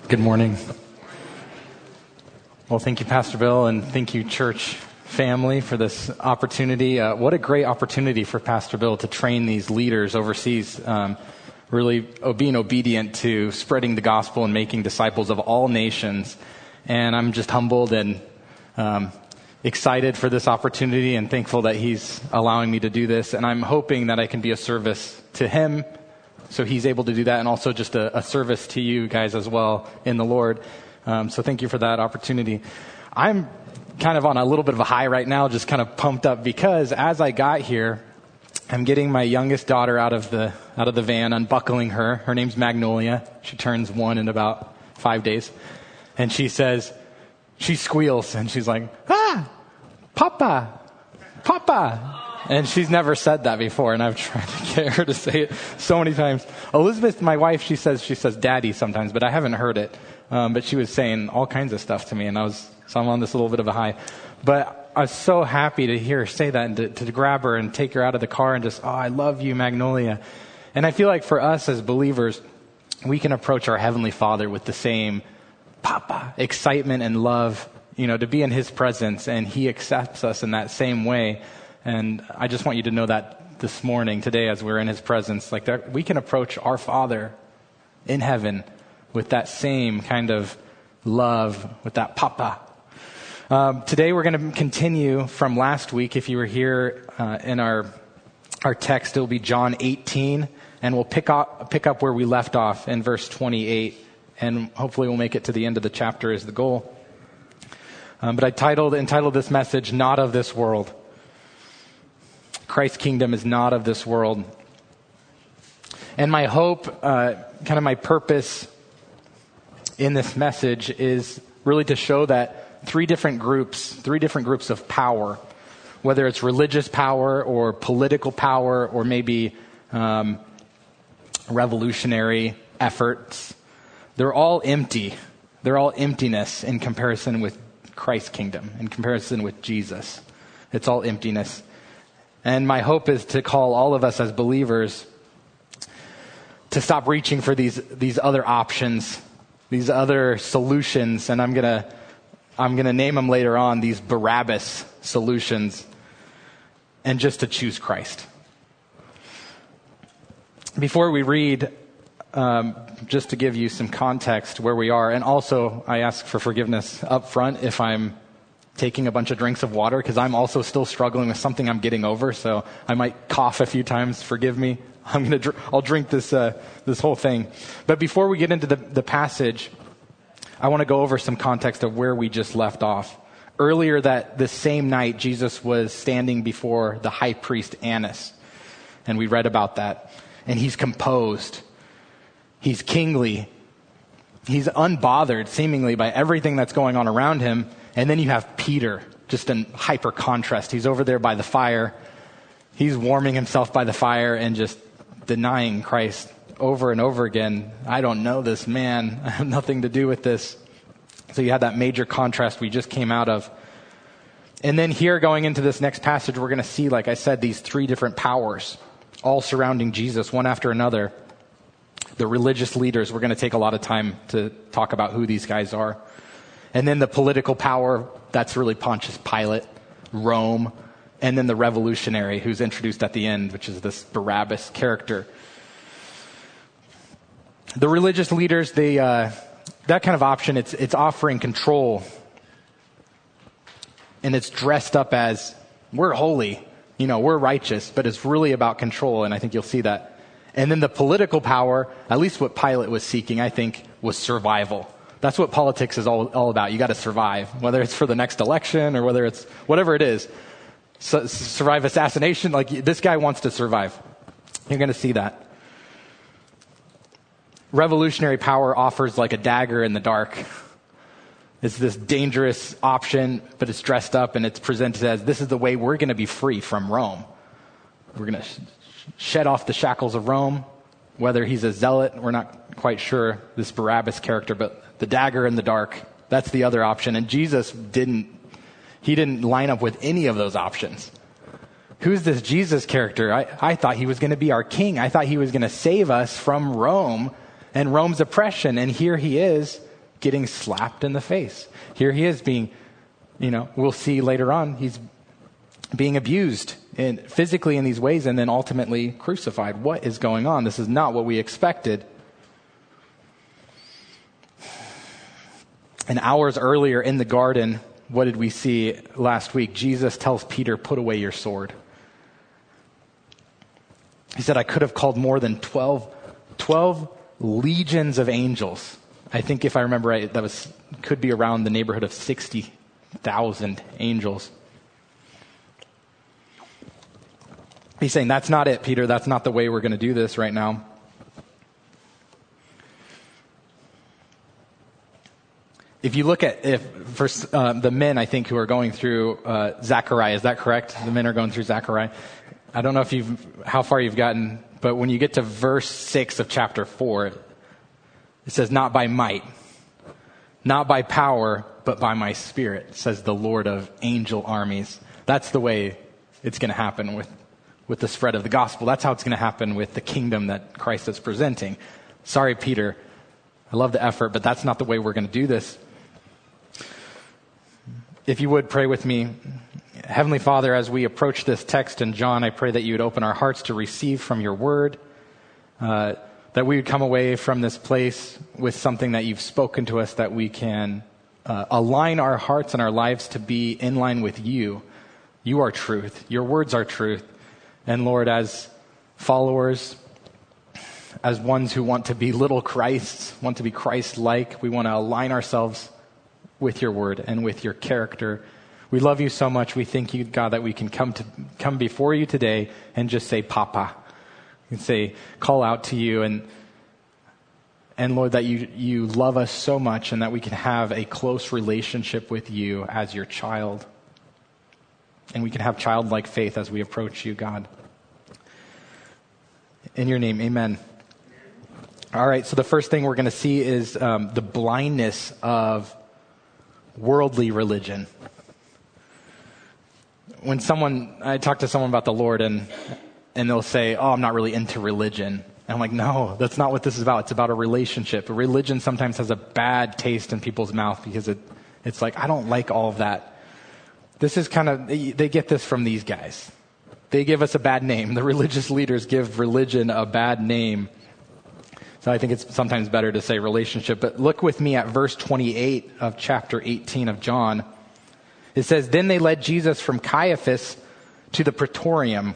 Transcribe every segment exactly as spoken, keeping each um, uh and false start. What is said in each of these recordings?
Good morning. Well, thank you, Pastor Bill, and thank you, church family, for this opportunity. Uh, what a great opportunity for Pastor Bill to train these leaders overseas, um, really uh, being obedient to spreading the gospel and making disciples of all nations. And I'm just humbled and um, excited for this opportunity and thankful that he's allowing me to do this. And I'm hoping that I can be a service to him, so he's able to do that, and also just a, a service to you guys as well in the Lord. Um, so thank you for that opportunity. I'm kind of on a little bit of a high right now, just kind of pumped up because as I got here, I'm getting my youngest daughter out of the out of the van, unbuckling her. Her name's Magnolia. She turns one in about five days. And she says, she squeals, and she's like, ah, Papa, Papa. And she's never said that before, and I've tried to get her to say it so many times. Elizabeth, my wife, she says she says daddy sometimes, but I haven't heard it. Um, but she was saying all kinds of stuff to me, and I was so I'm on this little bit of a high. But I was so happy to hear her say that and to, to grab her and take her out of the car and just, oh, I love you, Magnolia. And I feel like for us as believers, we can approach our Heavenly Father with the same Papa excitement and love, you know, to be in His presence, and He accepts us in that same way. And I just want you to know that this morning, today, as we're in His presence, like that, we can approach our Father in heaven with that same kind of love, with that Papa. Um, today, we're going to continue from last week. If you were here uh, in our our text, it'll be John eighteen, and we'll pick up pick up where we left off in verse twenty-eight, and hopefully we'll make it to the end of the chapter is the goal. Um, but I titled entitled this message, "Not of This World." Christ's kingdom is not of this world. And my hope, uh, kind of my purpose in this message is really to show that three different groups, three different groups of power, whether it's religious power or political power or maybe um, revolutionary efforts, they're all empty. They're all emptiness in comparison with Christ's kingdom, in comparison with Jesus. It's all emptiness. And my hope is to call all of us as believers to stop reaching for these these other options, these other solutions, and I'm gonna I'm gonna name them later on, these Barabbas solutions, and just to choose Christ. Before we read, um, just to give you some context where we are, and also I ask for forgiveness up front if I'm taking a bunch of drinks of water, because I'm also still struggling with something I'm getting over, so I might cough a few times. Forgive me. I'm gonna, dr- I'll drink this uh, this whole thing. But before we get into the, the passage, I want to go over some context of where we just left off. Earlier that this same night, Jesus was standing before the high priest Annas, and we read about that. And he's composed. He's kingly. He's unbothered, seemingly, by everything that's going on around him. And then you have Peter, just in hyper contrast. He's over there by the fire. He's warming himself by the fire and just denying Christ over and over again. I don't know this man. I have nothing to do with this. So you had that major contrast we just came out of. And then here, going into this next passage, we're going to see, like I said, these three different powers all surrounding Jesus, one after another. The religious leaders, we're going to take a lot of time to talk about who these guys are. And then the political power, that's really Pontius Pilate, Rome, and then the revolutionary who's introduced at the end, which is this Barabbas character. The religious leaders, they uh, that kind of option, it's it's offering control. And it's dressed up as, we're holy, you know, we're righteous, but it's really about control, and I think you'll see that. And then the political power, at least what Pilate was seeking, I think, was survival. That's what politics is all, all about. You got to survive, whether it's for the next election or whether it's whatever it is. So, survive assassination. Like, this guy wants to survive. You're going to see that. Revolutionary power offers like a dagger in the dark. It's this dangerous option, but it's dressed up and it's presented as, this is the way we're going to be free from Rome. We're going to sh- shed off the shackles of Rome. Whether he's a zealot, we're not quite sure, this Barabbas character, but the dagger in the dark, that's the other option. And Jesus didn't, he didn't line up with any of those options. Who's this Jesus character? I, I thought he was going to be our king. I thought he was going to save us from Rome and Rome's oppression. And here he is getting slapped in the face. Here he is being, you know, we'll see later on, he's being abused in, physically in these ways and then ultimately crucified. What is going on? This is not what we expected. And hours earlier in the garden, what did we see last week? Jesus tells Peter, put away your sword. He said, I could have called more than twelve, twelve legions of angels. I think if I remember right, that was could be around the neighborhood of sixty thousand angels. He's saying, that's not it, Peter. That's not the way we're going to do this right now. If you look at, if for uh, the men, I think, who are going through uh, Zechariah, is that correct? The men are going through Zechariah. I don't know if you've, how far you've gotten, but when you get to verse six of chapter four, it says, not by might, not by power, but by my spirit, says the Lord of angel armies. That's the way it's going to happen with, with the spread of the gospel. That's how it's going to happen with the kingdom that Christ is presenting. Sorry, Peter. I love the effort, but that's not the way we're going to do this. If you would pray with me. Heavenly Father, as we approach this text in John, I pray that you would open our hearts to receive from your word, uh, that we would come away from this place with something that you've spoken to us, that we can uh, align our hearts and our lives to be in line with you. You are truth. Your words are truth. And Lord, as followers, as ones who want to be little Christs, want to be Christ-like, we want to align ourselves with your word and with your character. We love you so much. We thank you, God, that we can come to come before you today and just say, Papa. And say, call out to you. And, and Lord, that you, you love us so much and that we can have a close relationship with you as your child. And we can have childlike faith as we approach you, God. In your name, amen. All right, so the first thing we're going to see is um, the blindness of worldly religion. When someone, I talk to someone about the Lord and and they'll say, oh, I'm not really into religion. And I'm like, no, that's not what this is about. It's about a relationship. A religion sometimes has a bad taste in people's mouth because it it's like, I don't like all of that. This is kind of, they, they get this from these guys. They give us a bad name. The religious leaders give religion a bad name. So I think it's sometimes better to say relationship. But look with me at verse twenty-eight of chapter eighteen of John. It says, then they led Jesus from Caiaphas to the praetorium.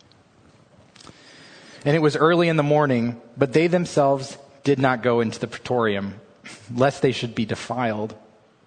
And it was early in the morning, but they themselves did not go into the praetorium, lest they should be defiled,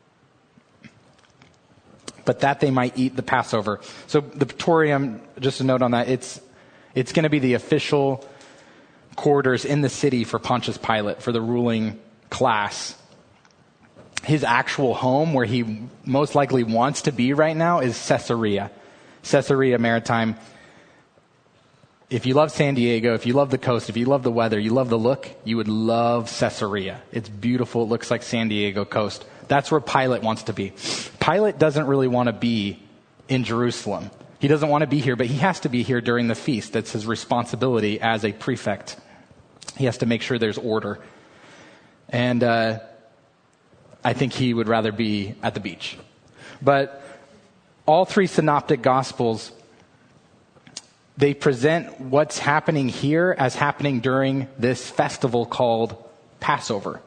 but that they might eat the Passover. So the praetorium, just a note on that, it's it's going to be the official quarters in the city for Pontius Pilate, for the ruling class. His actual home, where he most likely wants to be right now, is Caesarea. Caesarea Maritime. If you love San Diego, if you love the coast, if you love the weather, you love the look, you would love Caesarea. It's beautiful. It looks like San Diego coast. That's where Pilate wants to be. Pilate doesn't really want to be in Jerusalem. He doesn't want to be here, but he has to be here during the feast. That's his responsibility as a prefect. He has to make sure there's order. And uh, I think he would rather be at the beach. But all three synoptic gospels, they present what's happening here as happening during this festival called Passover.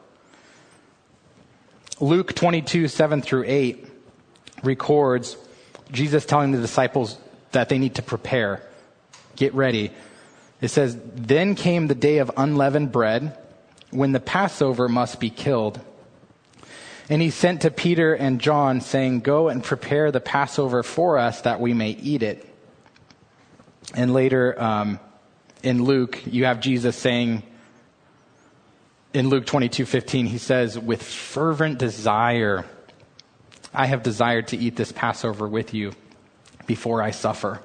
Luke twenty-two, seven through eight records Jesus telling the disciples that they need to prepare, get ready. It says, then came the day of unleavened bread, when the Passover must be killed. And he sent to Peter and John, saying, go and prepare the Passover for us, that we may eat it. And later um, in Luke, you have Jesus saying, in Luke twenty-two fifteen, he says, with fervent desire, I have desired to eat this Passover with you before I suffer.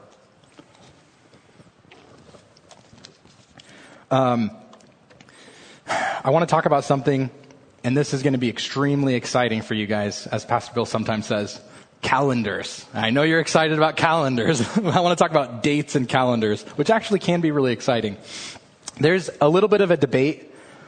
Um, I want to talk about something, and this is going to be extremely exciting for you guys, as Pastor Bill sometimes says, calendars. I know you're excited about calendars. I want to talk about dates and calendars, which actually can be really exciting. There's a little bit of a debate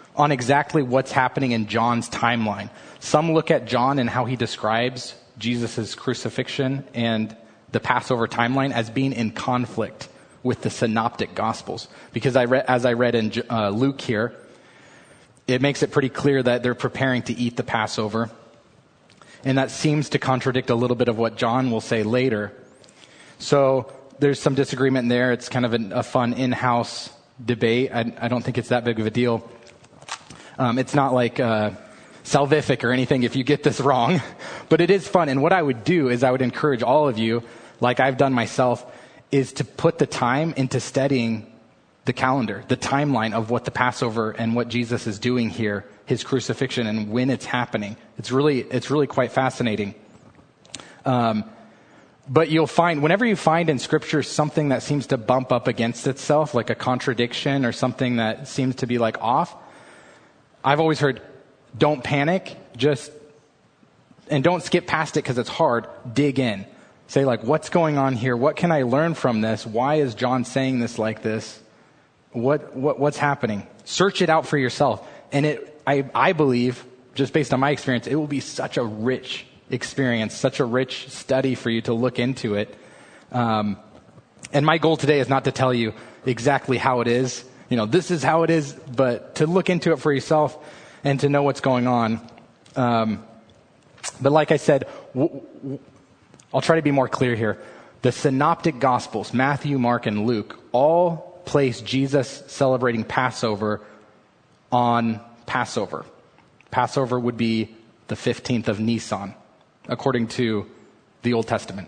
on exactly what's happening in John's timeline. Some look at John and how he describes Jesus' crucifixion and the Passover timeline as being in conflict with the synoptic gospels. Because I read, as I read in uh, Luke here, it makes it pretty clear that they're preparing to eat the Passover. And that seems to contradict a little bit of what John will say later. So there's some disagreement there. It's kind of a, a fun in-house debate. I, I don't think it's that big of a deal. Um, it's not like uh, salvific or anything if you get this wrong. But it is fun. And what I would do is I would encourage all of you, like I've done myself, is to put the time into studying the calendar, the timeline of what the Passover and what Jesus is doing here, his crucifixion and when it's happening. It's really, it's really quite fascinating. Um, but you'll find, whenever you find in Scripture something that seems to bump up against itself, like a contradiction or something that seems to be like off, I've always heard, don't panic, just, and don't skip past it because it's hard, dig in. Say like, what's going on here? What can I learn from this? Why is John saying this like this? What, what, what's happening? Search it out for yourself. And it, I, I believe, just based on my experience, it will be such a rich experience, such a rich study for you to look into it. Um, and my goal today is not to tell you exactly how it is. You know, this is how it is, but to look into it for yourself and to know what's going on. Um, but like I said, w- w- I'll try to be more clear here. The synoptic gospels, Matthew, Mark, and Luke, all place Jesus celebrating Passover on Passover. Passover would be the fifteenth of Nisan, according to the Old Testament.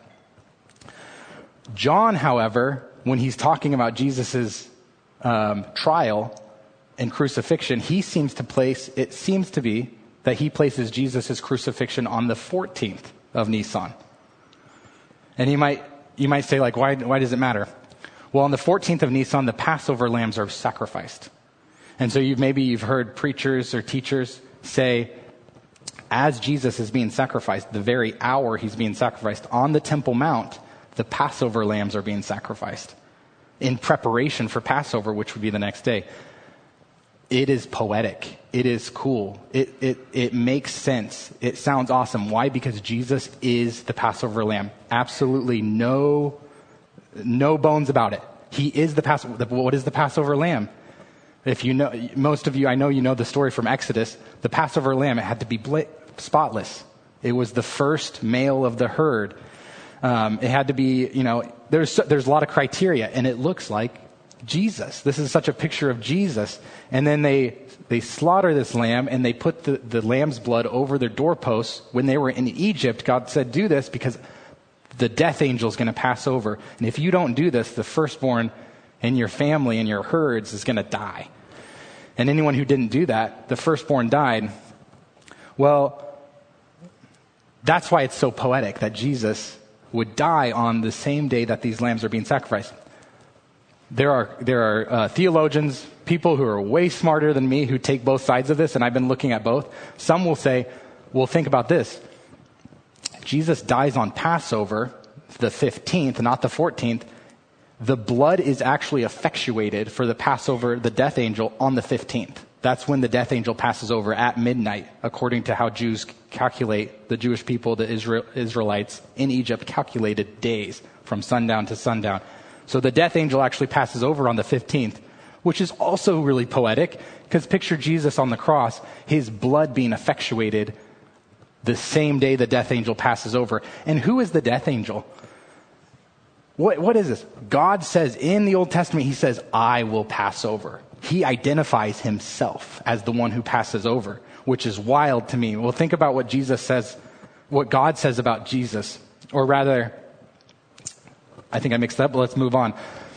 John, however, when he's talking about Jesus's um, trial and crucifixion, he seems to place, it seems to be that he places Jesus's crucifixion on the fourteenth of Nisan. And you might, you might say, like, why, why does it matter? Well, on the fourteenth of Nisan, the Passover lambs are sacrificed. And so you've, maybe you've heard preachers or teachers say, as Jesus is being sacrificed, the very hour he's being sacrificed on the Temple Mount, the Passover lambs are being sacrificed in preparation for Passover, which would be the next day. It is poetic. It is cool. It, it, it makes sense. It sounds awesome. Why? Because Jesus is the Passover lamb. Absolutely no No bones about it. He is the Passover. What is the Passover lamb? If you know, most of you, I know you know the story from Exodus. The Passover lamb, it had to be bla- spotless. It was the first male of the herd. Um, it had to be, you know, there's there's a lot of criteria, and it looks like Jesus. This is such a picture of Jesus. And then they they slaughter this lamb, and they put the, the lamb's blood over their doorposts. When they were in Egypt, God said, do this because the death angel is going to pass over. And if you don't do this, the firstborn in your family and your herds is going to die. And anyone who didn't do that, the firstborn died. Well, that's why it's so poetic that Jesus would die on the same day that these lambs are being sacrificed. There are there are uh, theologians, people who are way smarter than me who take both sides of this, and I've been looking at both. Some will say, well, think about this. Jesus dies on Passover, the fifteenth, not the fourteenth. The blood is actually effectuated for the Passover, the death angel, on the fifteenth. That's when the death angel passes over at midnight, according to how Jews calculate, the Jewish people, the Israel, Israelites in Egypt calculated days from sundown to sundown. So the death angel actually passes over on the fifteenth, which is also really poetic, because picture Jesus on the cross, his blood being effectuated the same day the death angel passes over. And who is the death angel? What, what is this? God says in the Old Testament, he says, I will pass over. He identifies himself as the one who passes over, which is wild to me. Well, think about what Jesus says, what God says about Jesus. Or rather, I think I mixed up, but let's move on.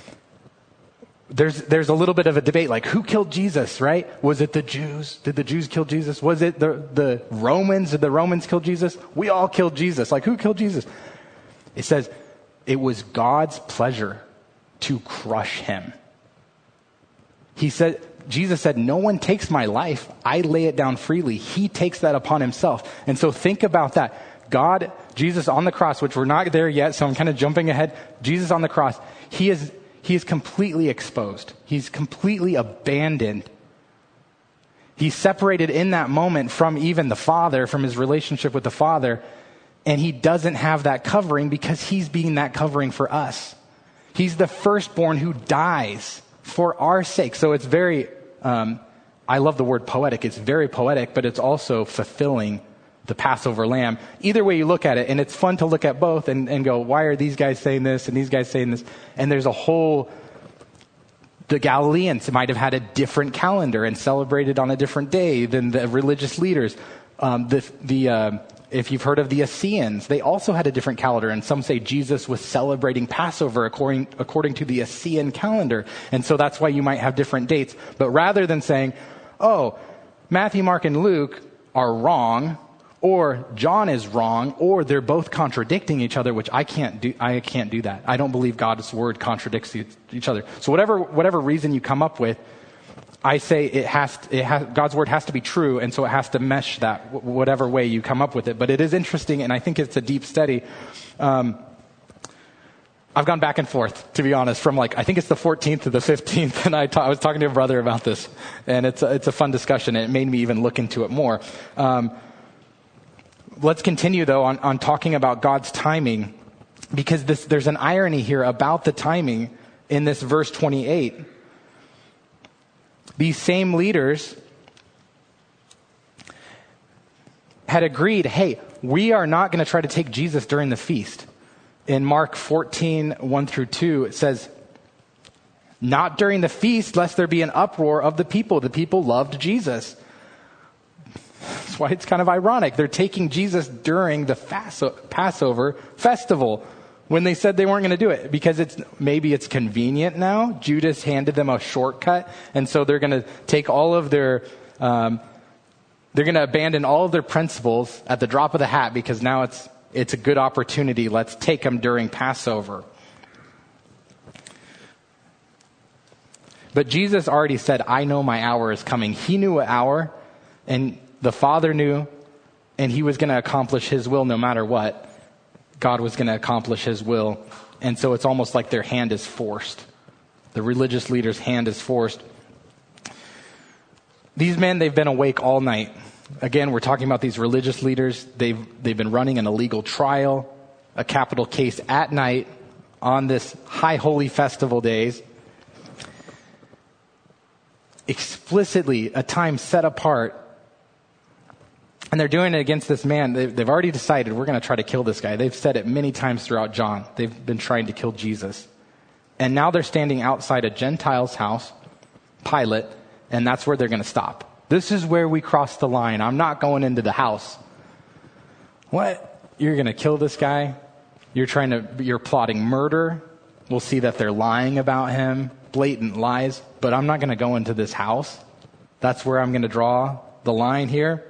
There's there's a little bit of a debate, like who killed Jesus, right? Was it the Jews? Did the Jews kill Jesus? Was it the, the Romans? Did the Romans kill Jesus? We all killed Jesus. Like who killed Jesus? It says it was God's pleasure to crush him. He said, Jesus said, no one takes my life. I lay it down freely. He takes that upon himself. And so think about that. God, Jesus on the cross, which we're not there yet, so I'm kind of jumping ahead. Jesus on the cross, he is He is completely exposed. He's completely abandoned. He's separated in that moment from even the Father, from his relationship with the Father, and he doesn't have that covering because he's being that covering for us. He's the firstborn who dies for our sake. So it's very, um, I love the word poetic. It's very poetic, but it's also fulfilling the Passover lamb. Either way you look at it, and it's fun to look at both and, and go, why are these guys saying this and these guys saying this? And there's a whole... The Galileans might have had a different calendar and celebrated on a different day than the religious leaders. Um, the, the uh, if you've heard of the Essenes, they also had a different calendar. And some say Jesus was celebrating Passover according, according to the Essene calendar. And so that's why you might have different dates. But rather than saying, oh, Matthew, Mark, and Luke are wrong, or John is wrong, or they're both contradicting each other, which I can't do. I can't do that. I don't believe God's word contradicts each other. So whatever whatever reason you come up with, I say it has. It has God's word has to be true, and so it has to mesh that whatever way you come up with it. But it is interesting, and I think it's a deep study. Um, I've gone back and forth, to be honest, from like I think it's the fourteenth to the fifteenth, and I, ta- I was talking to a brother about this, and it's a, it's a fun discussion. And it made me even look into it more. Um, Let's continue, though, on, on talking about God's timing, because this, there's an irony here about the timing in this verse twenty-eight. These same leaders had agreed, hey, we are not going to try to take Jesus during the feast. In Mark fourteen, one through two, it says, not during the feast, lest there be an uproar of the people. The people loved Jesus. That's why it's kind of ironic. They're taking Jesus during the Passover festival when they said they weren't going to do it because it's maybe it's convenient now. Judas handed them a shortcut, and so they're going to take all of their, um, they're going to abandon all of their principles at the drop of the hat because now it's it's a good opportunity. Let's take them during Passover. But Jesus already said, "I know my hour is coming." He knew an hour, and the Father knew, and he was going to accomplish his will no matter what. God was going to accomplish his will. And so it's almost like their hand is forced. The religious leader's hand is forced. These men, they've been awake all night. Again, we're talking about these religious leaders. They've, they've been running an illegal trial, a capital case at night on this high holy festival days. Explicitly, a time set apart. And they're doing it against this man. They've, they've already decided we're going to try to kill this guy. They've said it many times throughout John. They've been trying to kill Jesus. And now they're standing outside a Gentile's house, Pilate, and that's where they're going to stop. This is where we cross the line. I'm not going into the house. What? You're going to kill this guy? You're trying to, you're plotting murder. We'll see that they're lying about him, blatant lies, but I'm not going to go into this house. That's where I'm going to draw the line here.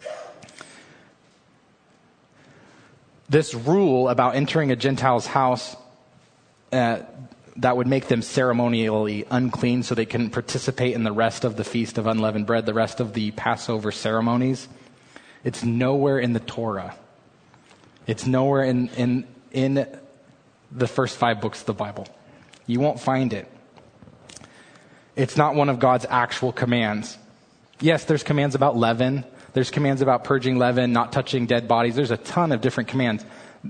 This rule about entering a Gentile's house uh, that would make them ceremonially unclean so they couldn't participate in the rest of the Feast of Unleavened Bread, the rest of the Passover ceremonies. It's nowhere in the Torah. It's nowhere in, in, in the first five books of the Bible. You won't find it. It's not one of God's actual commands. Yes, there's commands about leaven. There's commands about purging leaven, not touching dead bodies. There's a ton of different commands.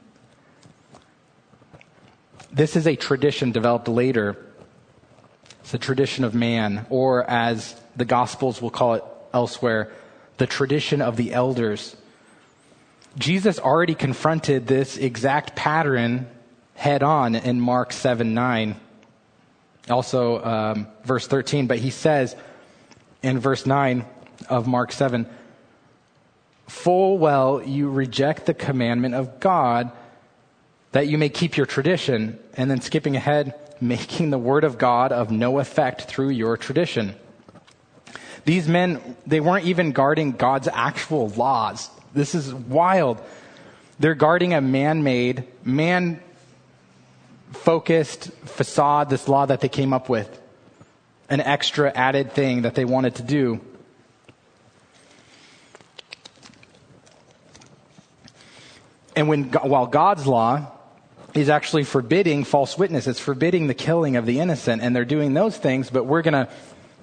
This is a tradition developed later. It's a tradition of man, or as the Gospels will call it elsewhere, the tradition of the elders. Jesus already confronted this exact pattern head on in Mark seven nine. Also, um, verse thirteen, but he says in verse nine of Mark seven, full well you reject the commandment of God that you may keep your tradition. And then skipping ahead, making the word of God of no effect through your tradition. These men, they weren't even guarding God's actual laws. This is wild. They're guarding a man-made, man-focused facade, this law that they came up with. An extra added thing that they wanted to do. And when, while God's law is actually forbidding false witness, it's forbidding the killing of the innocent, and they're doing those things, but we're going to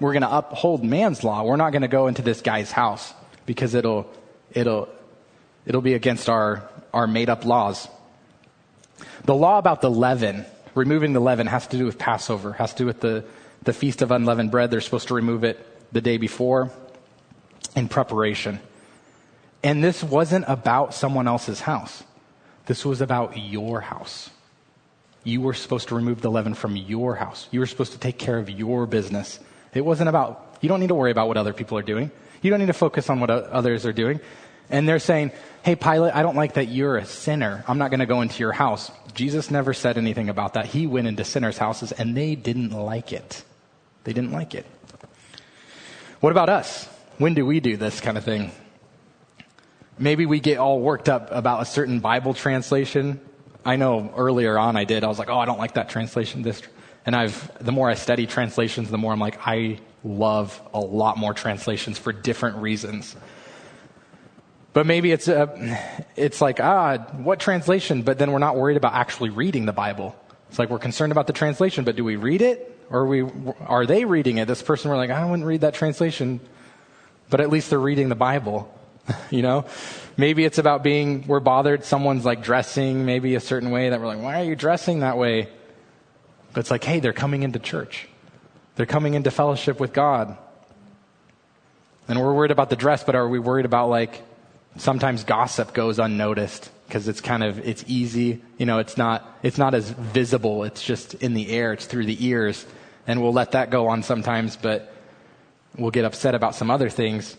we're going to uphold man's law. We're not going to go into this guy's house because it'll it'll it'll be against our our made up laws. The law about the leaven, removing the leaven, has to do with Passover, has to do with the, the Feast of Unleavened Bread. They're supposed to remove it the day before in preparation. And this wasn't about someone else's house. This was about your house. You were supposed to remove the leaven from your house. You were supposed to take care of your business. It wasn't about, you don't need to worry about what other people are doing. You don't need to focus on what others are doing. And they're saying, hey, Pilate, I don't like that you're a sinner. I'm not going to go into your house. Jesus never said anything about that. He went into sinners' houses, and they didn't like it. They didn't like it. What about us? When do we do this kind of thing? Maybe we get all worked up about a certain Bible translation. I know earlier on I did. I was like, oh, I don't like that translation. This, and I've the more I study translations, the more I'm like, I love a lot more translations for different reasons. But maybe it's uh, it's like, ah, what translation? But then we're not worried about actually reading the Bible. It's like we're concerned about the translation, but do we read it? Or are, we, are they reading it? This person, we're like, I wouldn't read that translation. But at least they're reading the Bible, you know? Maybe it's about being, we're bothered, someone's like dressing maybe a certain way that we're like, why are you dressing that way? But it's like, hey, they're coming into church. They're coming into fellowship with God. And we're worried about the dress, but are we worried about like, sometimes gossip goes unnoticed because it's kind of, it's easy. You know, it's not, it's not as visible. It's just in the air. It's through the ears. And we'll let that go on sometimes, but we'll get upset about some other things.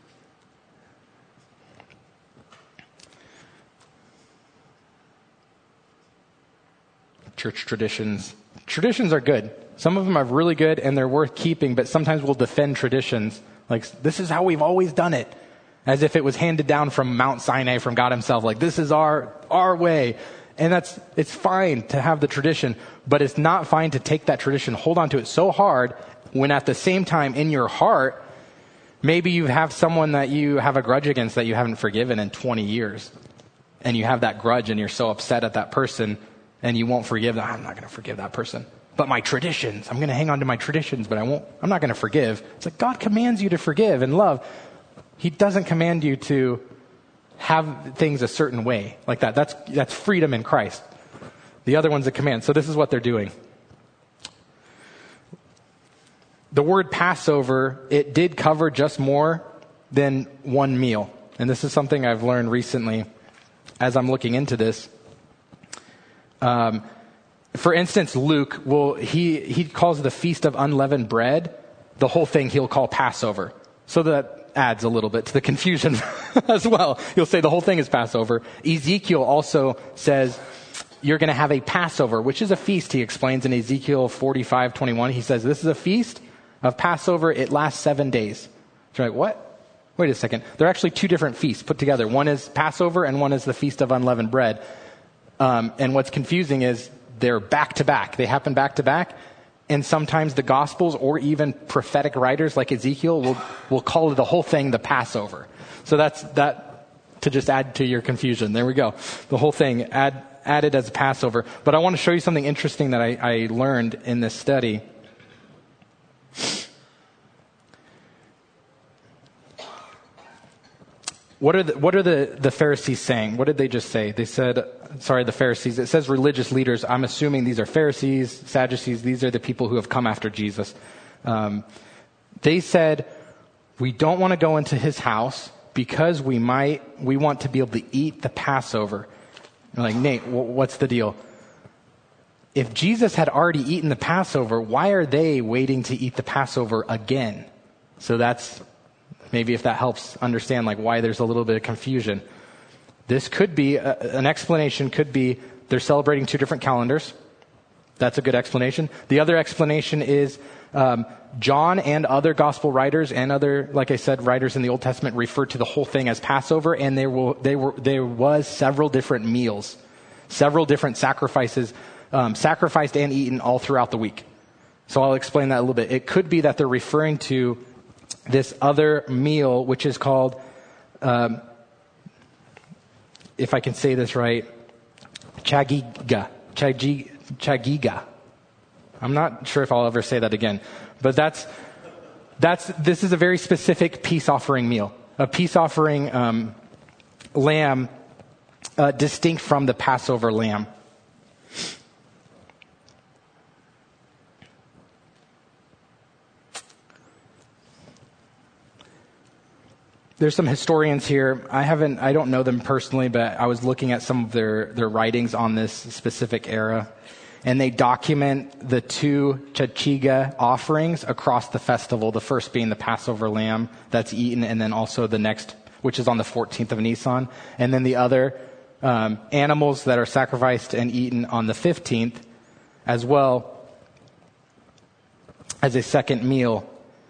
Church traditions. Traditions are good. Some of them are really good and they're worth keeping, but sometimes we'll defend traditions. Like, this is how we've always done it. As if it was handed down from Mount Sinai from God himself. Like, this is our our way. And that's, it's fine to have the tradition, but it's not fine to take that tradition, hold on to it so hard, when at the same time in your heart, maybe you have someone that you have a grudge against that you haven't forgiven in twenty years. And you have that grudge and you're so upset at that person and you won't forgive them. I'm not going to forgive that person. But my traditions, I'm going to hang on to my traditions, but I won't, I'm not going to forgive. It's like God commands you to forgive and love. He doesn't command you to have things a certain way like that. That's that's freedom in Christ. The other one's a command. So this is what they're doing. The word Passover, it did cover just more than one meal. And this is something I've learned recently as I'm looking into this. Um, for instance, Luke, will he he calls the Feast of Unleavened Bread, the whole thing he'll call Passover. So that adds a little bit to the confusion as well. You'll say the whole thing is Passover. Ezekiel also says you're going to have a Passover, which is a feast, he explains in Ezekiel forty-five twenty-one. He says this is a feast of Passover. It lasts seven days. So you're like, what? Wait a second. They're actually two different feasts put together. One is Passover and one is the Feast of Unleavened Bread. Um, and what's confusing is they're back to back. They happen back to back. And sometimes the Gospels or even prophetic writers like Ezekiel will, will call the whole thing the Passover. So that's that to just add to your confusion. There we go. The whole thing add, added as a Passover. But I want to show you something interesting that I, I learned in this study. What are the, what are the, the Pharisees saying? What did they just say? They said, sorry, the Pharisees. It says religious leaders. I'm assuming these are Pharisees, Sadducees. These are the people who have come after Jesus. Um, they said, we don't want to go into his house because we might, we want to be able to eat the Passover. You're like, Nate, what's the deal? If Jesus had already eaten the Passover, why are they waiting to eat the Passover again? So that's, maybe if that helps understand like why there's a little bit of confusion. This could be, uh, an explanation could be they're celebrating two different calendars. That's a good explanation. The other explanation is um, John and other gospel writers and other, like I said, writers in the Old Testament refer to the whole thing as Passover, and there will, they were, there was several different meals, several different sacrifices, um, sacrificed and eaten all throughout the week. So I'll explain that a little bit. It could be that they're referring to this other meal, which is called, um, if I can say this right, chagiga, chagi, chagiga. I'm not sure if I'll ever say that again, but that's that's this is a very specific peace offering meal, a peace offering um, lamb uh, distinct from the Passover lamb. There's some historians here. I haven't, I don't know them personally, but I was looking at some of their, their writings on this specific era. And they document the two chachiga offerings across the festival, the first being the Passover lamb that's eaten, and then also the next, which is on the fourteenth of Nisan. And then the other um, animals that are sacrificed and eaten on the fifteenth, as well as a second meal.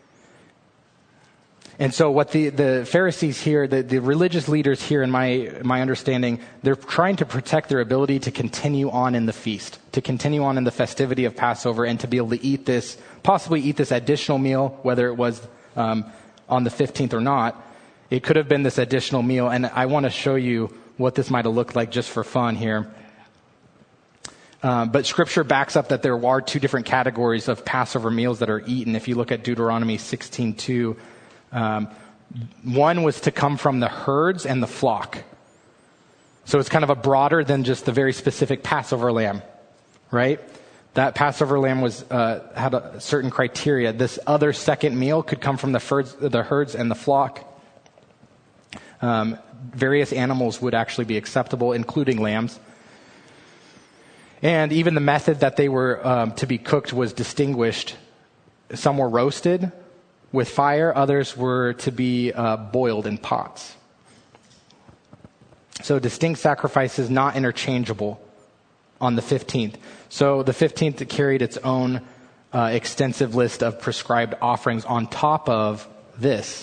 And so what the, the Pharisees here, the, the religious leaders here, in my my understanding, they're trying to protect their ability to continue on in the feast, to continue on in the festivity of Passover, and to be able to eat this, possibly eat this additional meal, whether it was um, on the fifteenth or not. It could have been this additional meal, and I want to show you what this might have looked like just for fun here. Um, but Scripture backs up that there are two different categories of Passover meals that are eaten. If you look at Deuteronomy sixteen two, Um, one was to come from the herds and the flock. So it's kind of a broader than just the very specific Passover lamb, right? That Passover lamb was uh, had a certain criteria. This other second meal could come from the herds, the herds and the flock. Um, various animals would actually be acceptable, including lambs. And even the method that they were um, to be cooked was distinguished. Some were roasted with fire, others were to be uh, boiled in pots. So distinct sacrifices, not interchangeable on the fifteenth. So the fifteenth carried its own uh, extensive list of prescribed offerings on top of this.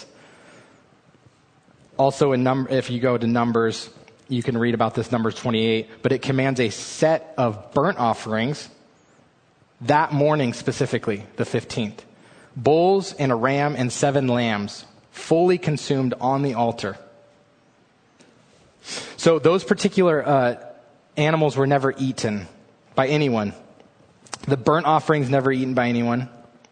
Also, in num- if you go to Numbers, you can read about this, Numbers twenty-eight, but it commands a set of burnt offerings that morning specifically, the fifteenth. Bulls and a ram and seven lambs, fully consumed on the altar. So those particular uh, animals were never eaten by anyone. The burnt offerings never eaten by anyone.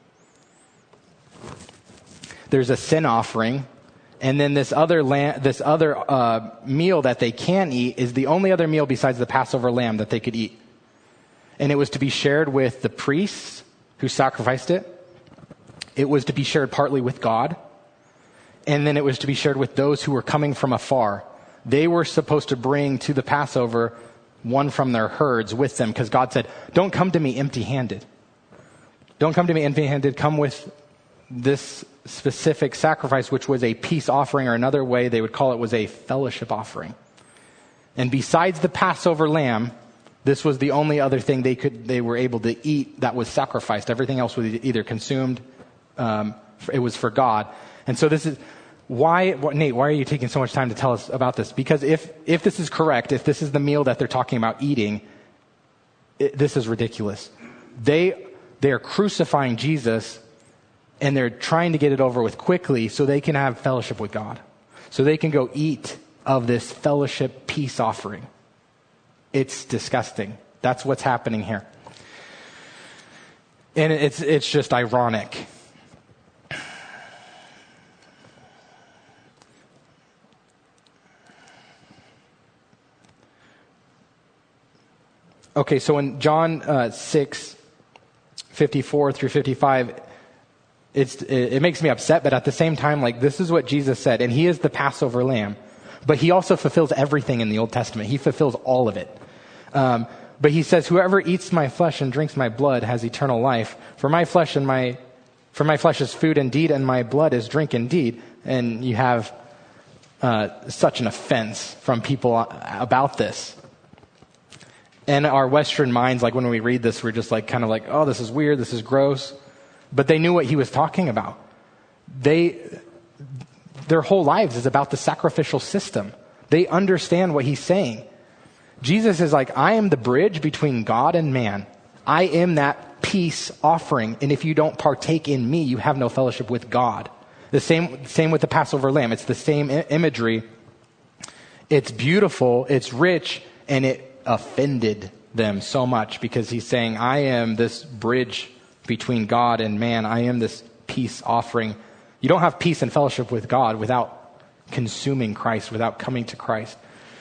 There's a sin offering, and then this other lamb, this other uh, meal that they can eat is the only other meal besides the Passover lamb that they could eat, and it was to be shared with the priests who sacrificed it. It was to be shared partly with God, and then it was to be shared with those who were coming from afar. They were supposed to bring to the Passover one from their herds with them, because God said, don't come to me empty-handed. Don't come to me empty-handed. Come with this specific sacrifice, which was a peace offering, or another way they would call it was a fellowship offering. And besides the Passover lamb, this was the only other thing they could they were able to eat that was sacrificed. Everything else was either consumed. Um, it was for God. And so this is why, what, Nate, why are you taking so much time to tell us about this? Because if, if this is correct, if this is the meal that they're talking about eating, it, this is ridiculous. They, they are crucifying Jesus, and they're trying to get it over with quickly so they can have fellowship with God. So they can go eat of this fellowship peace offering. It's disgusting. That's what's happening here. And it's, it's just ironic. Okay, so in John uh, six, fifty-four through fifty-five, it's, it, it makes me upset, but at the same time, like, this is what Jesus said, and he is the Passover lamb, but he also fulfills everything in the Old Testament. He fulfills all of it. Um, but he says, whoever eats my flesh and drinks my blood has eternal life. For my flesh and my, for my flesh is food indeed, and my blood is drink indeed. And you have uh, such an offense from people about this. And our Western minds, like when we read this, we're just like kind of like, oh, this is weird, this is gross. But they knew what he was talking about. They, their whole lives is about the sacrificial system. They understand what he's saying. Jesus is like, I am the bridge between God and man. I am that peace offering. And if you don't partake in me, you have no fellowship with God. The same, same with the Passover lamb. It's the same I- imagery. It's beautiful, it's rich, and it offended them so much because he's saying, I am this bridge between God and man. I am this peace offering. You don't have peace and fellowship with God without consuming Christ, without coming to Christ.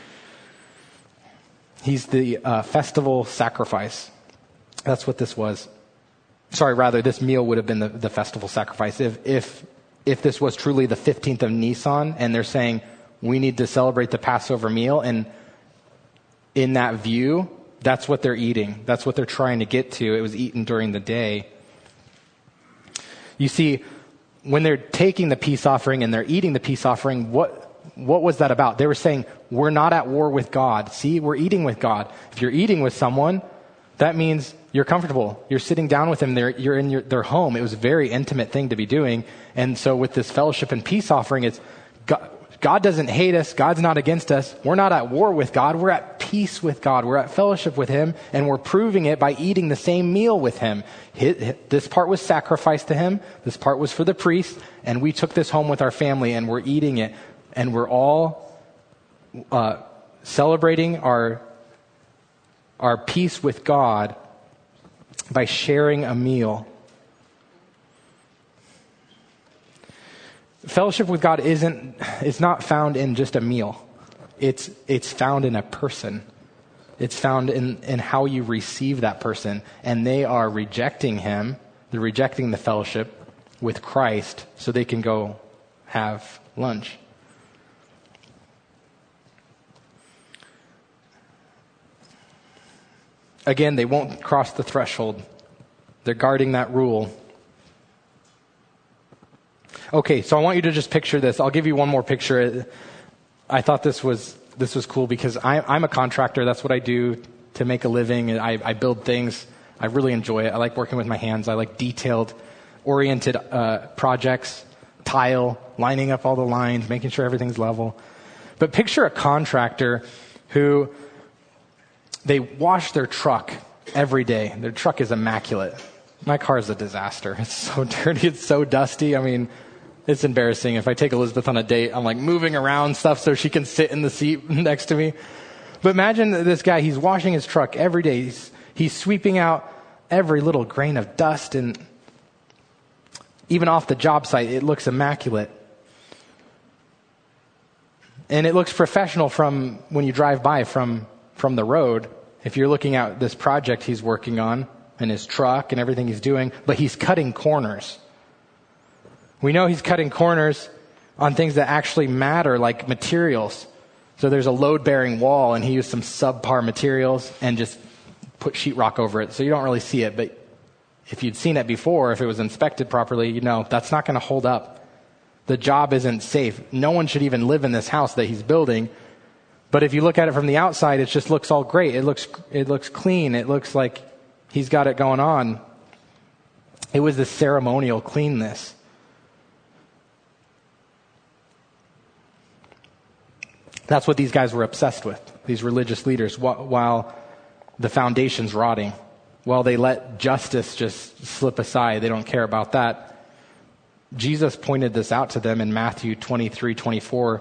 He's the uh, festival sacrifice. That's what this was. Sorry, rather, this meal would have been the, the festival sacrifice. If, if, if this was truly the fifteenth of Nisan, and they're saying, we need to celebrate the Passover meal, and in that view, that's what they're eating. That's what they're trying to get to. It was eaten during the day. You see, when they're taking the peace offering and they're eating the peace offering, what what was that about? They were saying, we're not at war with God. See, we're eating with God. If you're eating with someone, that means you're comfortable. You're sitting down with them. They're, you're in your, their home. It was a very intimate thing to be doing. And so with this fellowship and peace offering, it's God, God doesn't hate us. God's not against us. We're not at war with God. We're at peace with God. We're at fellowship with him, and we're proving it by eating the same meal with him. This part was sacrificed to him. This part was for the priest, and we took this home with our family, and we're eating it. And we're all uh, celebrating our, our peace with God by sharing a meal. Fellowship with God isn't, it's not found in just a meal. It's, it's found in a person. It's found in, in how you receive that person. And they are rejecting him. They're rejecting the fellowship with Christ so they can go have lunch. Again, they won't cross the threshold. They're guarding that rule. Okay, so I want you to just picture this. I'll give you one more picture. I thought this was this was cool because I, I'm a contractor. That's what I do to make a living. And I, I build things. I really enjoy it. I like working with my hands. I like detailed, oriented uh, projects, tile, lining up all the lines, making sure everything's level. But picture a contractor who, they wash their truck every day. Their truck is immaculate. My car is a disaster. It's so dirty. It's so dusty. I mean, it's embarrassing. If I take Elizabeth on a date, I'm like moving around stuff so she can sit in the seat next to me. But imagine this guy, he's washing his truck every day. He's, he's sweeping out every little grain of dust, and even off the job site, it looks immaculate. And it looks professional from when you drive by from, from the road. If you're looking at this project he's working on in his truck and everything he's doing, but he's cutting corners. We know he's cutting corners on things that actually matter, like materials. So there's a load-bearing wall, and he used some subpar materials and just put sheetrock over it, so you don't really see it. But if you'd seen it before, if it was inspected properly, you know that's not going to hold up. The job isn't safe. No one should even live in this house that he's building. But if you look at it from the outside, it just looks all great. It looks it looks clean. It looks like he's got it going on. It was the ceremonial cleanness. That's what these guys were obsessed with, these religious leaders, while the foundation's rotting, while they let justice just slip aside. They don't care about that. Jesus pointed this out to them in Matthew twenty-three twenty-four.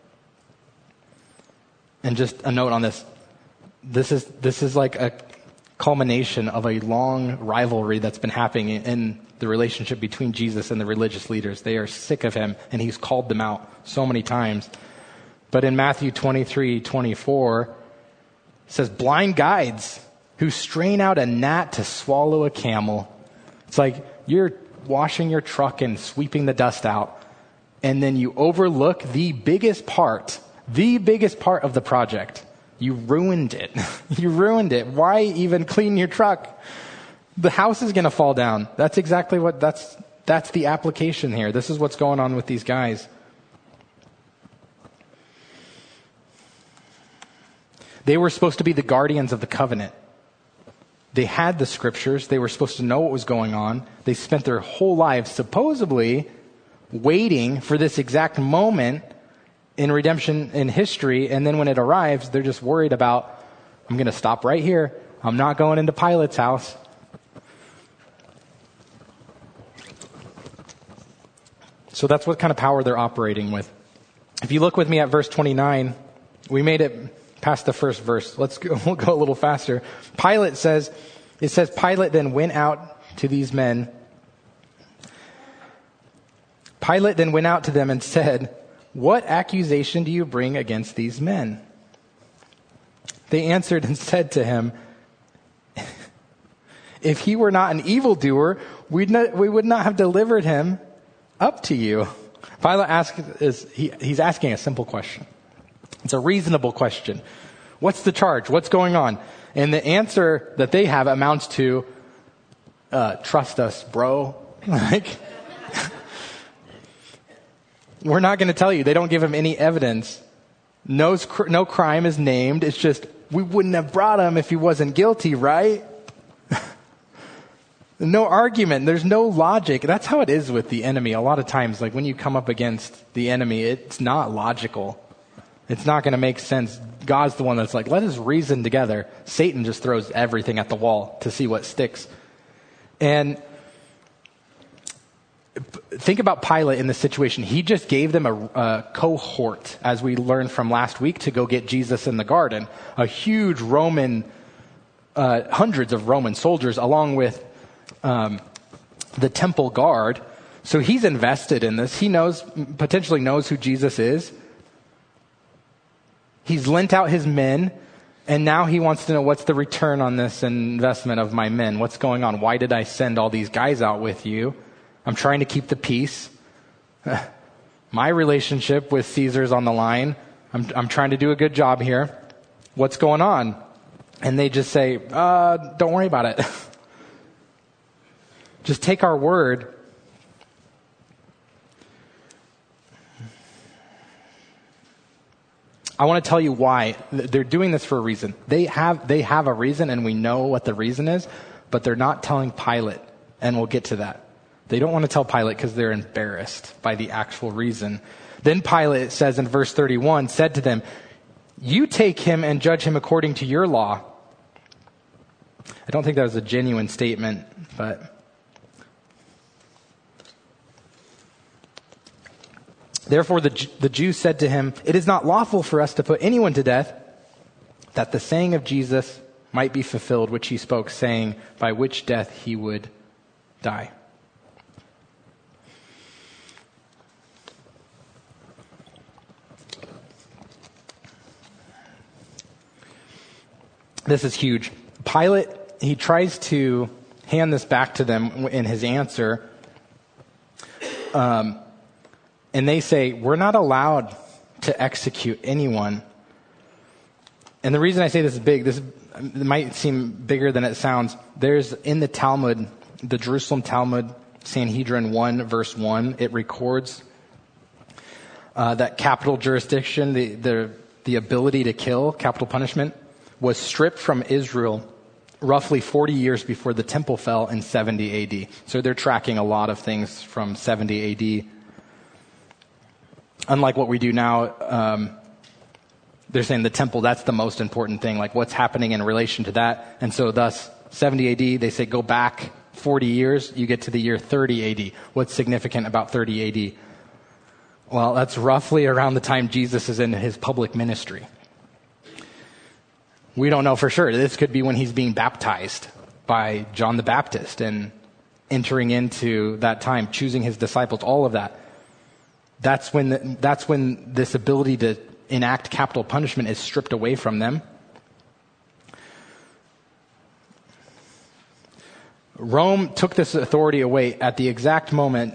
And just a note on this. This is this is like a culmination of a long rivalry that's been happening in the relationship between Jesus and the religious leaders. They are sick of him, and he's called them out so many times. But in Matthew twenty-three twenty-four, it says, blind guides who strain out a gnat to swallow a camel. It's like you're washing your truck and sweeping the dust out, and then you overlook the biggest part The biggest part of the project. You ruined it. You ruined it. Why even clean your truck? The house is going to fall down. That's exactly what, that's, that's the application here. This is what's going on with these guys. They were supposed to be the guardians of the covenant. They had the scriptures. They were supposed to know what was going on. They spent their whole lives supposedly waiting for this exact moment in redemption in history, and then when it arrives, they're just worried about, I'm going to stop right here. I'm not going into Pilate's house. So that's what kind of power they're operating with. If you look with me at verse twenty-nine, we made it past the first verse. Let's go, we'll go a little faster. Pilate says, it says, Pilate then went out to these men Pilate then went out to them and said, "What accusation do you bring against these men?" They answered and said to him, "If he were not an evildoer, we'd not, we would not have delivered him up to you." Pilate asks, is, he, he's asking a simple question. It's a reasonable question. What's the charge? What's going on? And the answer that they have amounts to, uh, trust us, bro. Like, we're not going to tell you. They don't give him any evidence. No, no crime is named. It's just, we wouldn't have brought him if he wasn't guilty, right? No argument. There's no logic. That's how it is with the enemy. A lot of times, like when you come up against the enemy, it's not logical. It's not going to make sense. God's the one that's like, let us reason together. Satan just throws everything at the wall to see what sticks. And think about Pilate in this situation. He just gave them a, a cohort, as we learned from last week, to go get Jesus in the garden. A huge Roman, uh, hundreds of Roman soldiers, along with um, the temple guard. So he's invested in this. He knows, potentially knows who Jesus is. He's lent out his men, and now he wants to know, what's the return on this investment of my men? What's going on? Why did I send all these guys out with you? I'm trying to keep the peace. My relationship with Caesar's on the line. I'm, I'm trying to do a good job here. What's going on? And they just say, uh, don't worry about it. Just take our word. I want to tell you why. They're doing this for a reason. They have, they have a reason, and we know what the reason is, but they're not telling Pilate, and we'll get to that. They don't want to tell Pilate because they're embarrassed by the actual reason. Then Pilate, it says in verse thirty-one, said to them, "You take him and judge him according to your law." I don't think that was a genuine statement, but therefore the, the Jews said to him, "It is not lawful for us to put anyone to death, that the saying of Jesus might be fulfilled, which he spoke, saying, by which death he would die." This is huge. Pilate, he tries to hand this back to them in his answer. Um, and they say, we're not allowed to execute anyone. And the reason I say this is big, this it might seem bigger than it sounds. There's in the Talmud, the Jerusalem Talmud, Sanhedrin one, verse one, it records uh, that capital jurisdiction, the, the, the ability to kill, capital punishment, was stripped from Israel roughly forty years before the temple fell in seventy A D. So they're tracking a lot of things from seventy A D. Unlike what we do now, um, they're saying the temple, that's the most important thing, like what's happening in relation to that. And so thus, seventy A D, they say go back forty years, you get to the year thirty A D. What's significant about thirty A D? Well, that's roughly around the time Jesus is in his public ministry. We don't know for sure. This could be when he's being baptized by John the Baptist and entering into that time, choosing his disciples, all of that. That's when the, that's when this ability to enact capital punishment is stripped away from them. Rome took this authority away at the exact moment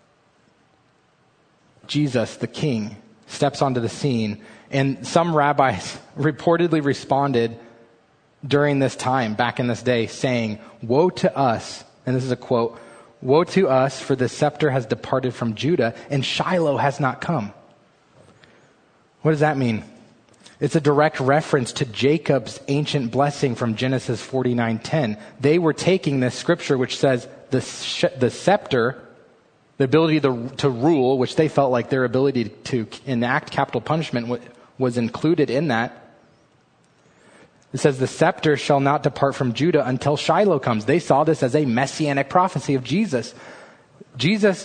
Jesus, the king, steps onto the scene. And some rabbis reportedly responded during this time, back in this day, saying, "Woe to us," and this is a quote, "Woe to us, for the scepter has departed from Judah, and Shiloh has not come." What does that mean? It's a direct reference to Jacob's ancient blessing from Genesis forty-nine ten. They were taking this scripture which says the, the scepter, the ability to, to rule, which they felt like their ability to enact capital punishment was included in that. It says the scepter shall not depart from Judah until Shiloh comes. They saw this as a messianic prophecy of Jesus. Jesus,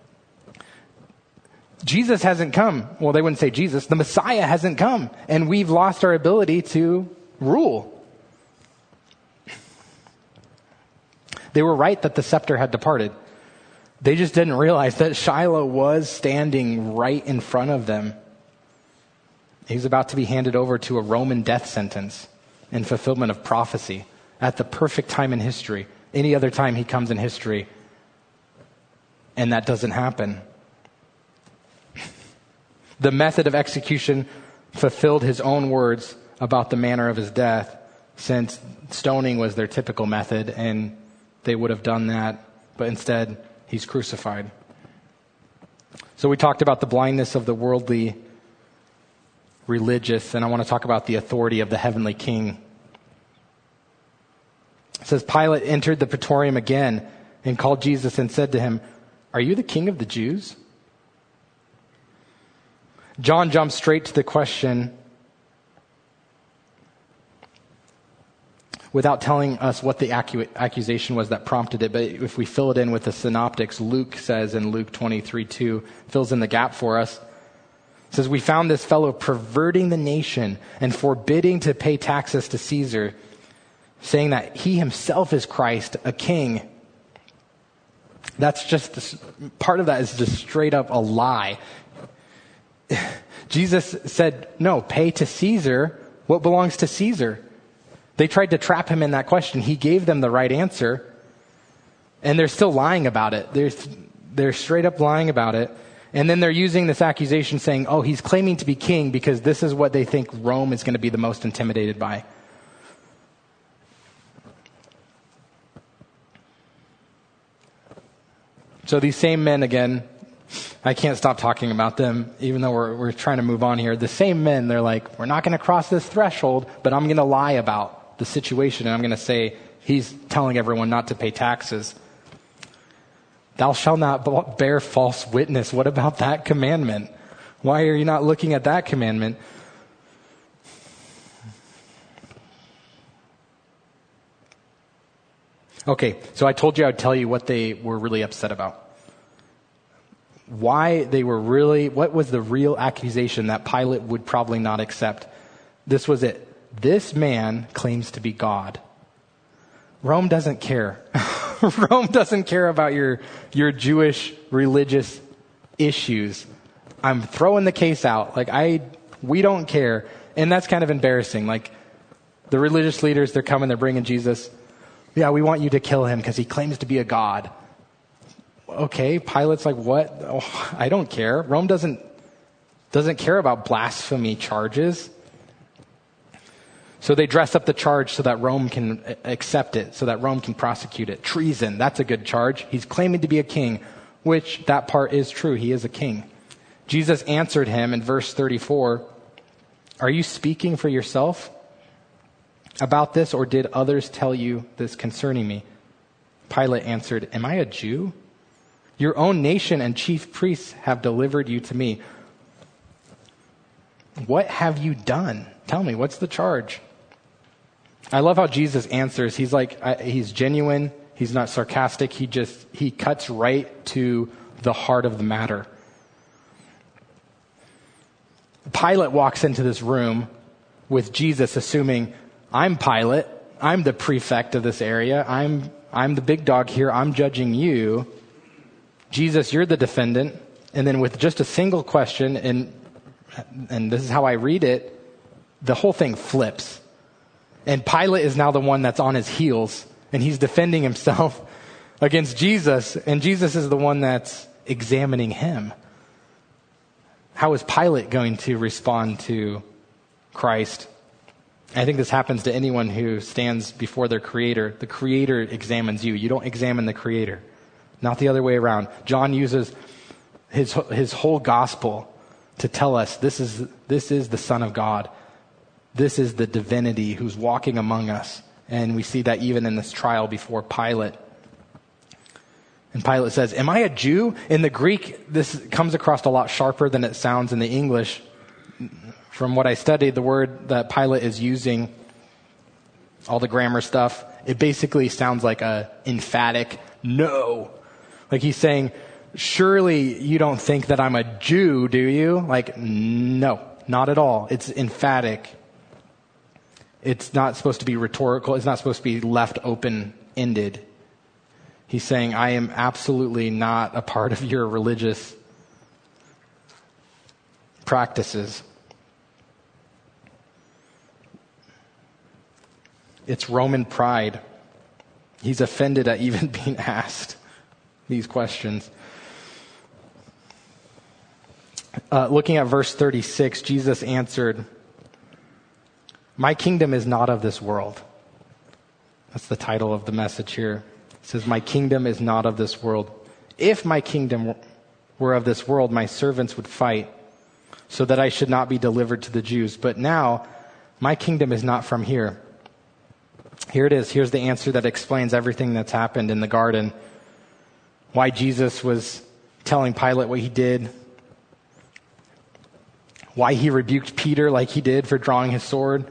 Jesus hasn't come. Well, they wouldn't say Jesus. The Messiah hasn't come. And we've lost our ability to rule. They were right that the scepter had departed. They just didn't realize that Shiloh was standing right in front of them. He's about to be handed over to a Roman death sentence in fulfillment of prophecy at the perfect time in history. Any other time he comes in history, and that doesn't happen. The method of execution fulfilled his own words about the manner of his death, since stoning was their typical method, and they would have done that, but instead, he's crucified. So we talked about the blindness of the worldly religious, and I want to talk about the authority of the heavenly king. It says, Pilate entered the praetorium again and called Jesus and said to him, "Are you the king of the Jews?" John jumps straight to the question without telling us what the acu- accusation was that prompted it. But if we fill it in with the synoptics, Luke says in Luke twenty-three two, fills in the gap for us. It says, "We found this fellow perverting the nation and forbidding to pay taxes to Caesar, saying that he himself is Christ, a king." That's just, part of that is just straight up a lie. Jesus said, no, pay to Caesar what belongs to Caesar. They tried to trap him in that question. He gave them the right answer, and they're still lying about it. They're, they're straight up lying about it. And then they're using this accusation saying, oh, he's claiming to be king because this is what they think Rome is going to be the most intimidated by. So these same men, again, I can't stop talking about them, even though we're, we're trying to move on here. The same men, they're like, we're not going to cross this threshold, but I'm going to lie about the situation, and I'm going to say he's telling everyone not to pay taxes. Thou shalt not bear false witness. What about that commandment? Why are you not looking at that commandment? Okay, so I told you I'd tell you what they were really upset about. Why they were really, what was the real accusation that Pilate would probably not accept? This was it. This man claims to be God. Rome doesn't care. Rome doesn't care about your, your Jewish religious issues. I'm throwing the case out. Like, I, we don't care. And that's kind of embarrassing. Like, the religious leaders, they're coming, they're bringing Jesus. Yeah, we want you to kill him because he claims to be a god. Okay, Pilate's like, what? Oh, I don't care. Rome doesn't doesn't care about blasphemy charges. So they dress up the charge so that Rome can accept it, so that Rome can prosecute it. Treason, that's a good charge. He's claiming to be a king, which that part is true. He is a king. Jesus answered him in verse thirty-four, "Are you speaking for yourself about this, or did others tell you this concerning me?" Pilate answered, "Am I a Jew? Your own nation and chief priests have delivered you to me. What have you done? Tell me, what's the charge?" I love how Jesus answers. He's like, he's genuine. He's not sarcastic. He just, he cuts right to the heart of the matter. Pilate walks into this room with Jesus, assuming, I'm Pilate. I'm the prefect of this area. I'm, I'm the big dog here. I'm judging you. Jesus, you're the defendant. And then with just a single question, and and this is how I read it, the whole thing flips. And Pilate is now the one that's on his heels, and he's defending himself against Jesus, and Jesus is the one that's examining him. How is Pilate going to respond to Christ? I think this happens to anyone who stands before their Creator. The Creator examines you. You don't examine the Creator. Not the other way around. John uses his his whole gospel to tell us this is this is the Son of God. This is the divinity who's walking among us. And we see that even in this trial before Pilate. And Pilate says, "Am I a Jew?" In the Greek, this comes across a lot sharper than it sounds in the English. From what I studied, the word that Pilate is using, all the grammar stuff, it basically sounds like a emphatic no. Like he's saying, surely you don't think that I'm a Jew, do you? Like, no, not at all. It's emphatic. It's not supposed to be rhetorical. It's not supposed to be left open-ended. He's saying, I am absolutely not a part of your religious practices. It's Roman pride. He's offended at even being asked these questions. Uh, looking at verse thirty-six, Jesus answered, my kingdom is not of this world. That's the title of the message here. It says, my kingdom is not of this world. If my kingdom were of this world, my servants would fight so that I should not be delivered to the Jews. But now, my kingdom is not from here. Here it is. Here's the answer that explains everything that's happened in the garden. Why Jesus was telling Pilate what he did. Why he rebuked Peter like he did for drawing his sword.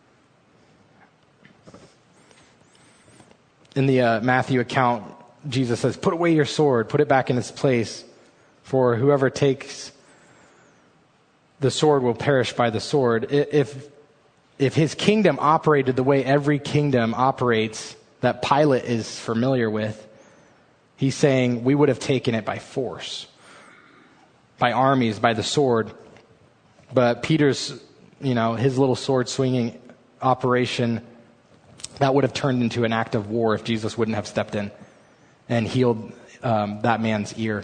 In the uh, Matthew account, Jesus says, put away your sword, put it back in its place, for whoever takes the sword will perish by the sword. If, if his kingdom operated the way every kingdom operates that Pilate is familiar with, he's saying we would have taken it by force, by armies, by the sword. But Peter's, you know, his little sword swinging operation, that would have turned into an act of war if Jesus wouldn't have stepped in and healed um, that man's ear.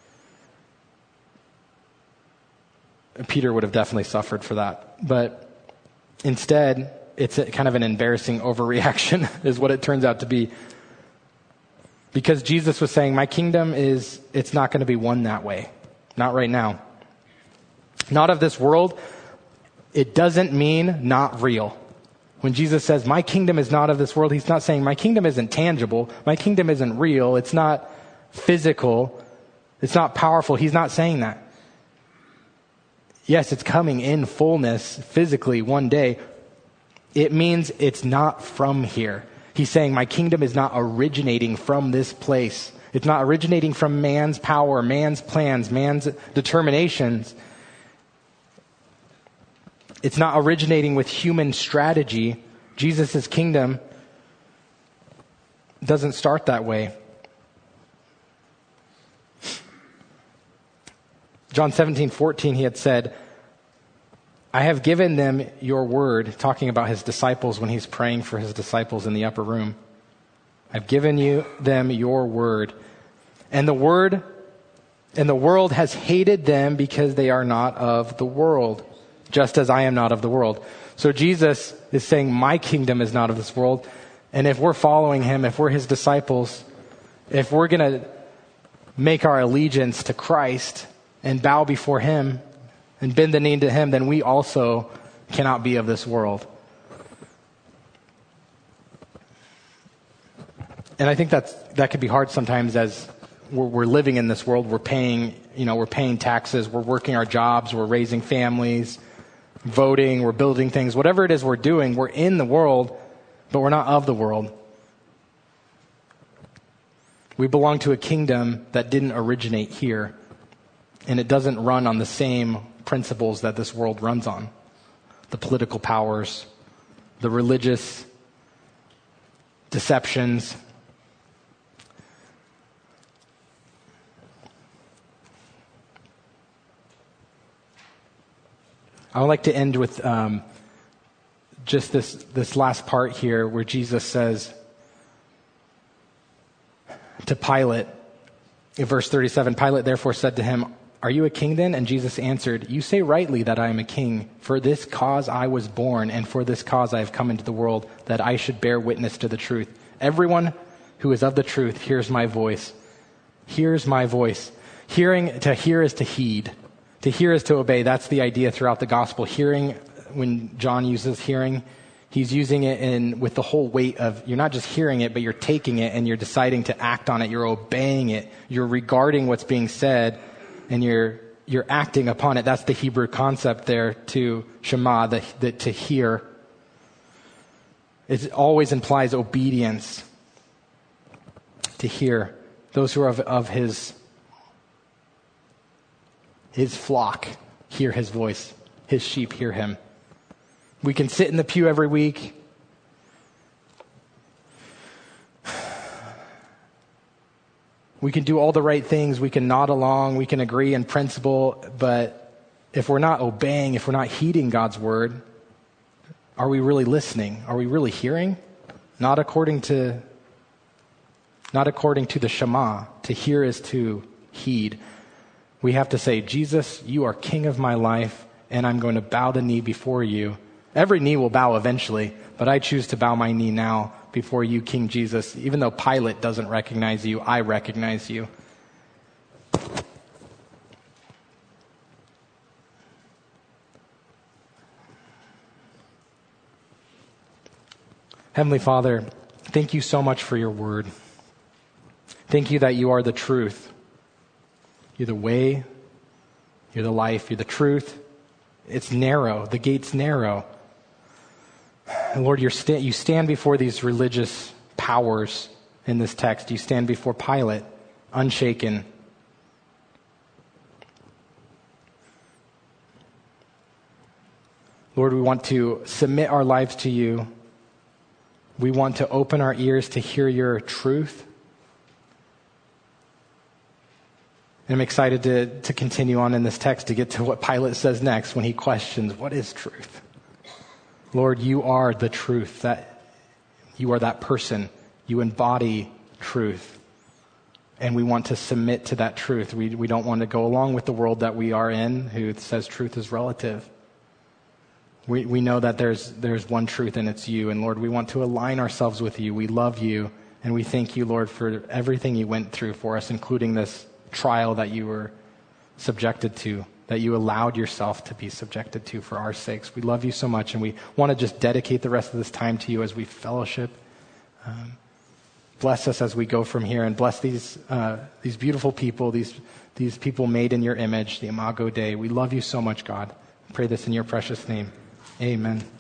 Peter would have definitely suffered for that. But instead, it's a, kind of an embarrassing overreaction is what it turns out to be. Because Jesus was saying, my kingdom is, it's not going to be won that way. Not right now. Not of this world. It doesn't mean not real. When Jesus says, my kingdom is not of this world, he's not saying my kingdom isn't tangible. My kingdom isn't real. It's not physical. It's not powerful. He's not saying that. Yes, it's coming in fullness physically one day. It means it's not from here. He's saying my kingdom is not originating from this place. It's not originating from man's power, man's plans, man's determinations. It's not originating with human strategy. Jesus' kingdom doesn't start that way. John seventeen fourteen, he had said, I have given them your word, talking about his disciples when he's praying for his disciples in the upper room. I've given you them your word. And the word, and the world has hated them because they are not of the world, just as I am not of the world. So Jesus is saying, my kingdom is not of this world. And if we're following him, if we're his disciples, if we're going to make our allegiance to Christ and bow before him and bend the knee to him, then we also cannot be of this world. And I think that's, that could be hard sometimes as we're, we're living in this world. We're paying, you know, we're paying taxes. We're working our jobs. We're raising families. Voting, we're building things, whatever it is we're doing, we're in the world, but we're not of the world. We belong to a kingdom that didn't originate here, and it doesn't run on the same principles that this world runs on. The political powers, the religious deceptions. I would like to end with um, just this, this last part here where Jesus says to Pilate, in verse thirty-seven, Pilate therefore said to him, are you a king then? And Jesus answered, you say rightly that I am a king. For this cause I was born, and for this cause I have come into the world, that I should bear witness to the truth. Everyone who is of the truth hears my voice. Hears my voice. Hearing, to hear is to heed. To hear is to obey. That's the idea throughout the gospel. Hearing, when John uses hearing, he's using it in with the whole weight of, you're not just hearing it, but you're taking it and you're deciding to act on it. You're obeying it. You're regarding what's being said and you're you're acting upon it. That's the Hebrew concept there to Shema, the, the, to hear. It always implies obedience. To hear. Those who are of, of his His flock hear his voice. His sheep hear him. We can sit in the pew every week. we can do all the right things, we can nod along, we can agree in principle, but if we're not obeying, if we're not heeding God's word, are we really listening? Are we really hearing? Not according to, not according to the Shema. To hear is to heed. We have to say, Jesus, you are King of my life, and I'm going to bow the knee before you. Every knee will bow eventually, but I choose to bow my knee now before you, King Jesus. Even though Pilate doesn't recognize you, I recognize you. Heavenly Father, thank you so much for your word. Thank you that you are the truth. You're the way, you're the life, you're the truth. It's narrow, the gate's narrow. And Lord, you're sta- you stand before these religious powers in this text. You stand before Pilate, unshaken. Lord, we want to submit our lives to you. We want to open our ears to hear your truth. And I'm excited to, to continue on in this text to get to what Pilate says next when he questions, what is truth? Lord, you are the truth. That you are that person. You embody truth. And we want to submit to that truth. We, we don't want to go along with the world that we are in, who says truth is relative. We we know that there's there's one truth, and it's you. And Lord, we want to align ourselves with you. We love you, and we thank you, Lord, for everything you went through for us, including this trial that you were subjected to, that you allowed yourself to be subjected to for our sakes. We love you so much, and we want to just dedicate the rest of this time to you as we fellowship. Um, bless us as we go from here, and bless these uh, these beautiful people, these these people made in your image, the Imago Dei. We love you so much, God. I pray this in your precious name. Amen.